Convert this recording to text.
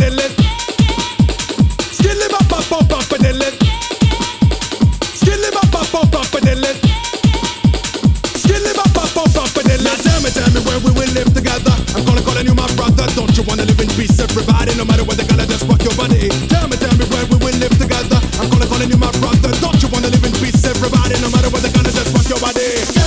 it. Skilly bop bop bop bop it. Skilly bop bop bop bop it. Skilly bop bop bop bop it. Now tell me where we will live together. I'm gonna call you my brother. Don't you wanna live in peace, everybody? No matter what they're gonna just rock your body. Tell me where we will live together. I'm gonna call you my brother. Don't you wanna live in peace, everybody? No matter what they're gonna just rock your body.